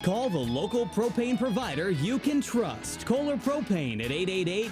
Call the local propane provider you can trust. Kohler Propane at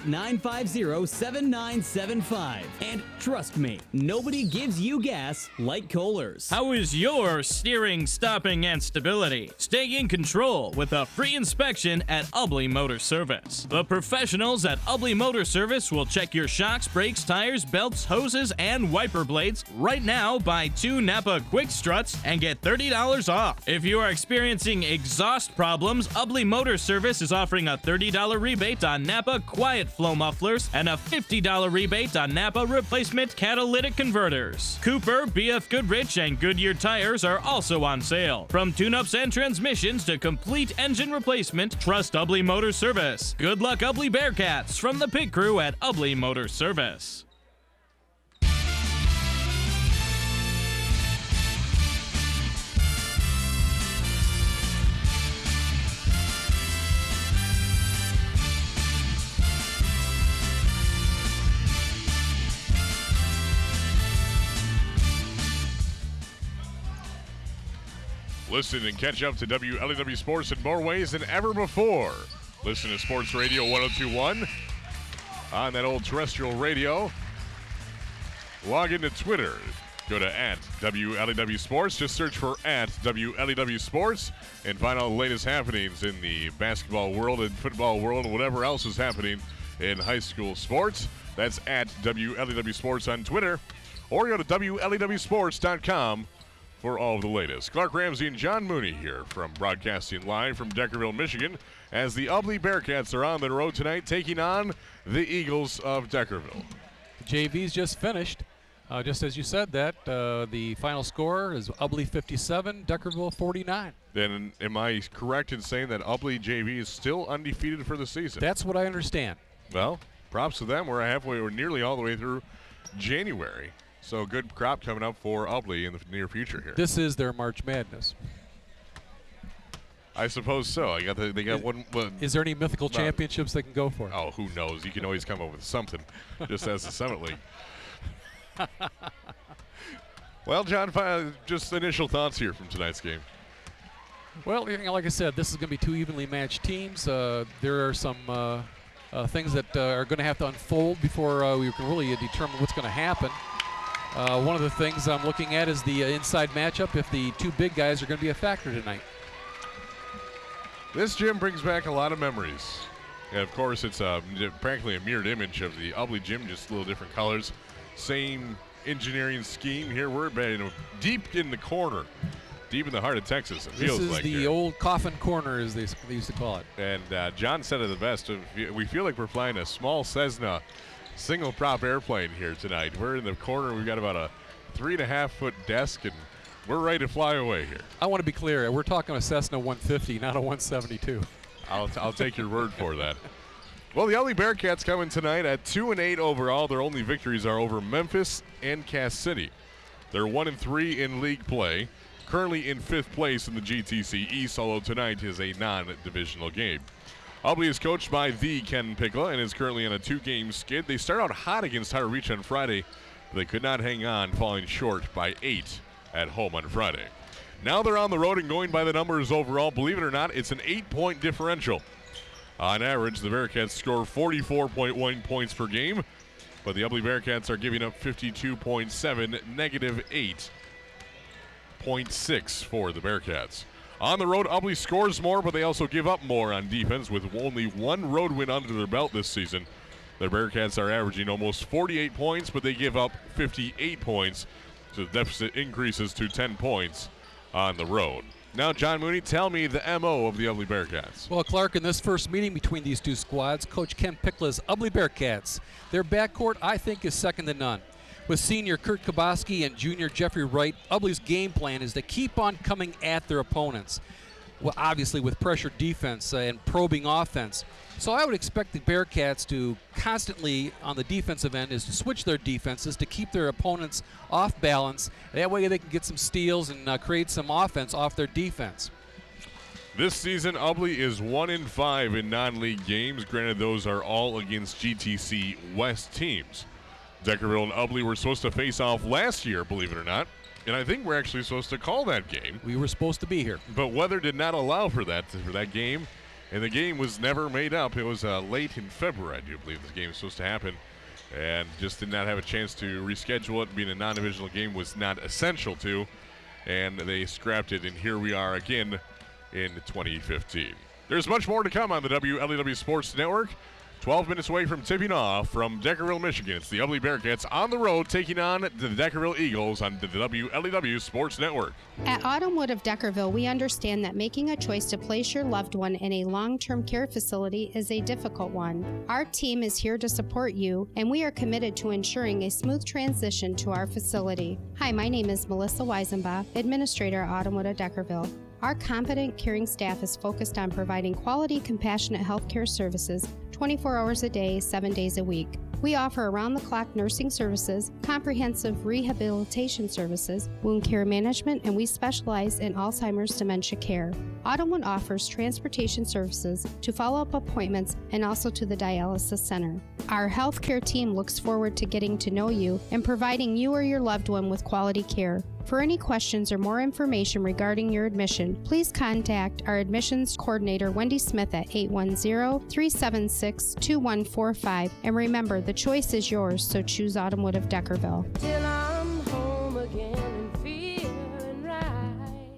888-950-7975. And trust me, nobody gives you gas like Kohler's. How is your steering, stopping, and stability? Stay in control with a free inspection at Ubley Motor Service. The professionals at Ubley Motor Service will check your shocks, brakes, tires, belts, hoses, and wiper blades. Right now, buy 2 Napa Quick Struts and get $30 off. If you are experiencing exhaust problems, Ubley Motor Service is offering a $30 rebate on Napa Quiet Flow mufflers and a $50 rebate on Napa replacement catalytic converters. Cooper, BF Goodrich, and Goodyear tires are also on sale. From tune-ups and transmissions to complete engine replacement, trust Ubley Motor Service. Good luck, Ubley Bearcats, from the pit crew at Ubley Motor Service. Listen and catch up to WLEW Sports in more ways than ever before. Listen to Sports Radio 1021 on that old terrestrial radio. Log into Twitter. Go to @WLEW Sports. Just search for @WLEW Sports and find all the latest happenings in the basketball world and football world and whatever else is happening in high school sports. That's @WLEW Sports on Twitter. Or go to WLEWSports.com for all of the latest. Clark Ramsey and John Mooney here from broadcasting live from Deckerville, Michigan, as the Ubley Bearcats are on the road tonight taking on the Eagles of Deckerville. The JV's just finished. Just as you said that, the final score is Ubley 57, Deckerville 49. Then am I correct in saying that Ubley JV is still undefeated for the season? That's what I understand. Well, props to them. We're nearly all the way through January. So good crop coming up for Ubley in the near future here. This is their March Madness. I suppose so. They got one. Is there any mythical championships they can go for? Oh, who knows? You can always come up with something, just as the Summit League. Well, John, just initial thoughts here from tonight's game. Well, like I said, this is going to be 2 evenly matched teams. There are some things that are going to have to unfold before we can really determine what's going to happen. One of the things I'm looking at is the inside matchup, if the 2 big guys are going to be a factor tonight. This gym brings back a lot of memories. And of course, it's practically a mirrored image of the Ubley gym, just a little different colors. Same engineering scheme. Here we're deep in the corner, deep in the heart of Texas. It feels like this is the old coffin corner, as they used to call it. And John said it the best. We feel like we're flying a small Cessna single prop airplane here tonight. We're in the corner. We've got about a 3.5-foot desk, and we're ready to fly away here. I want to be clear. We're talking a Cessna 150, not a 172. I'll take your word for that. Well, the Ubley Bearcats coming tonight at 2-8 overall. Their only victories are over Memphis and Cass City. They're 1-3 in league play. Currently in 5th place in the GTC East, although tonight is a non-divisional game. Ubley is coached by the Ken Pickla and is currently on a 2-game skid. They start out hot against Higher Reach on Friday, but they could not hang on, falling short by 8 at home on Friday. Now they're on the road and going by the numbers overall. Believe it or not, it's an 8-point differential. On average, the Bearcats score 44.1 points per game, but the Ubley Bearcats are giving up 52.7, negative 8.6 for the Bearcats. On the road, Ubley scores more, but they also give up more on defense with only 1 road win under their belt this season. The Bearcats are averaging almost 48 points, but they give up 58 points, so the deficit increases to 10 points on the road. Now, John Mooney, tell me the MO of the Ubley Bearcats. Well, Clark, in this first meeting between these 2 squads, Coach Ken Pickla's Ubley Bearcats, their backcourt, I think, is second to none. With senior Kurt Kaboski and junior Jeffrey Wright, Ubley's game plan is to keep on coming at their opponents. Well, obviously with pressure defense and probing offense. So I would expect the Bearcats to constantly, on the defensive end, is to switch their defenses to keep their opponents off balance. That way they can get some steals and create some offense off their defense. This season, Ubley is 1-5 in non-league games. Granted, those are all against GTC West teams. Deckerville and Ubley were supposed to face off last year, believe it or not, And I think we're actually supposed to call that game. We were supposed to be here. But weather did not allow for that game. And the game was never made up. It was late in February, I do believe this game was supposed to happen. And just did not have a chance to reschedule it. Being a non-divisional game was not essential to. And they scrapped it, and here we are again in 2015. There's much more to come on the WLEW Sports Network. 12 minutes away from tipping off from Deckerville, Michigan. It's the Ubly Bearcats on the road taking on the Deckerville Eagles on the WLEW Sports Network. At Autumnwood of Deckerville, we understand that making a choice to place your loved one in a long-term care facility is a difficult one. Our team is here to support you, and we are committed to ensuring a smooth transition to our facility. Hi, my name is Melissa Weisenbach, Administrator at Autumnwood of Deckerville. Our competent, caring staff is focused on providing quality, compassionate healthcare services 24 hours a day, 7 days a week. We offer around-the-clock nursing services, comprehensive rehabilitation services, wound care management, and we specialize in Alzheimer's dementia care. Autumnwood offers transportation services to follow-up appointments and also to the dialysis center. Our healthcare team looks forward to getting to know you and providing you or your loved one with quality care. For any questions or more information regarding your admission, please contact our admissions coordinator, Wendy Smith, at 810-376-2145. And remember, the choice is yours, so choose Autumnwood of Deckerville. Till I'm home again and feeling right.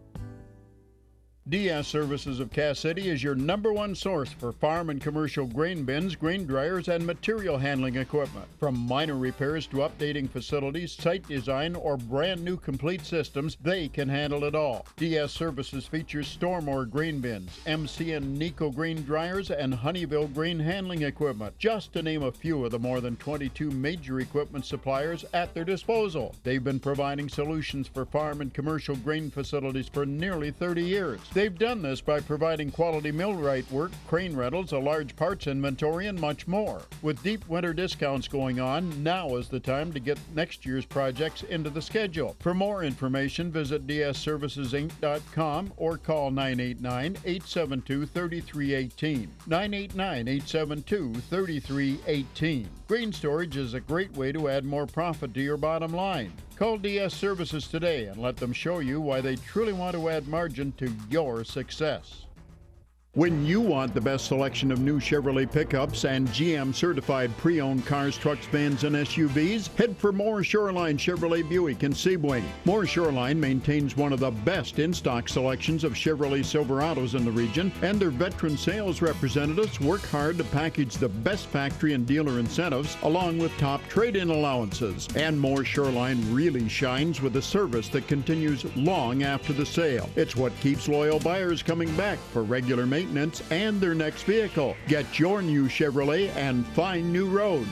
DS Services of Cass City is your #1 source for farm and commercial grain bins, grain dryers, and material handling equipment. From minor repairs to updating facilities, site design, or brand new complete systems, they can handle it all. DS Services features Stormore grain bins, MC and Nico grain dryers, and Honeyville grain handling equipment, just to name a few of the more than 22 major equipment suppliers at their disposal. They've been providing solutions for farm and commercial grain facilities for nearly 30 years. They've done this by providing quality millwright work, crane rentals, a large parts inventory, and much more. With deep winter discounts going on, now is the time to get next year's projects into the schedule. For more information, visit dsservicesinc.com or call 989-872-3318. 989-872-3318. Grain storage is a great way to add more profit to your bottom line. Call DS Services today and let them show you why they truly want to add margin to your success. When you want the best selection of new Chevrolet pickups and GM certified pre-owned cars, trucks, vans, and SUVs, head for Moore Shoreline Chevrolet Buick in Sebring. Moore Shoreline maintains one of the best in-stock selections of Chevrolet Silverados in the region, and their veteran sales representatives work hard to package the best factory and dealer incentives along with top trade-in allowances. And Moore Shoreline really shines with a service that continues long after the sale. It's what keeps loyal buyers coming back for regular maintenance and their next vehicle. Get your new Chevrolet and find new roads.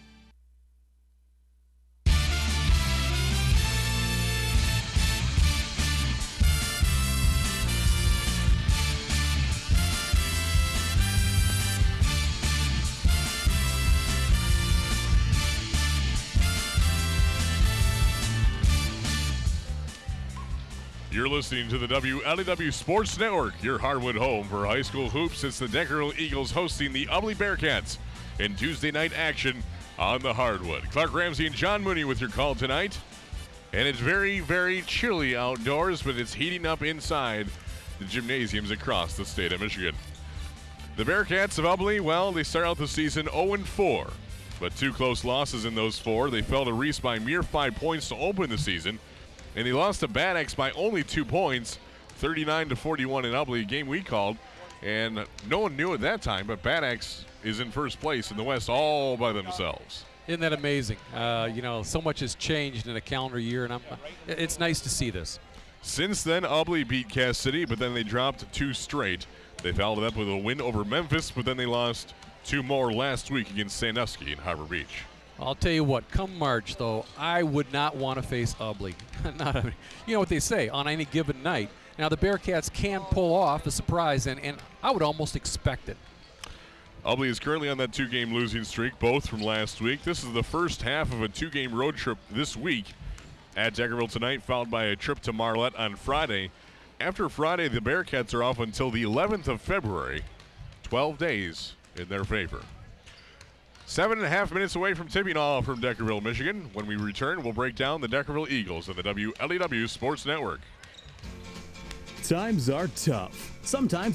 You're listening to the WLEW Sports Network, your hardwood home for high school hoops. It's the Deckerville Eagles hosting the Ubly Bearcats in Tuesday night action on the hardwood. Clark Ramsey and John Mooney with your call tonight. And it's very, very chilly outdoors, but it's heating up inside the gymnasiums across the state of Michigan. The Bearcats of Ubly, well, they start out the season 0-4, but 2 close losses in those 4. They fell to Reese by mere 5 points to open the season. And he lost to Bad Axe by only 2 points, 39-41 in Ubly, a game we called. And no one knew at that time, but Bad Axe is in first place in the West all by themselves. Isn't that amazing? So much has changed in a calendar year, and it's nice to see this. Since then, Ubly beat Cass City, but then they dropped 2 straight. They followed up with a win over Memphis, but then they lost 2 more last week against Sandusky in Harbor Beach. I'll tell you what, come March, though, I would not want to face Ubly. You know what they say, on any given night. Now, the Bearcats can pull off a surprise, and I would almost expect it. Ubly is currently on that 2-game losing streak, both from last week. This is the first half of a 2-game road trip this week at Deckerville tonight, followed by a trip to Marlette on Friday. After Friday, the Bearcats are off until the 11th of February, 12 days in their favor. 7.5 minutes away from tipping off from Deckerville, Michigan. When we return, we'll break down the Deckerville Eagles on the WLEW Sports Network. Times are tough. Sometimes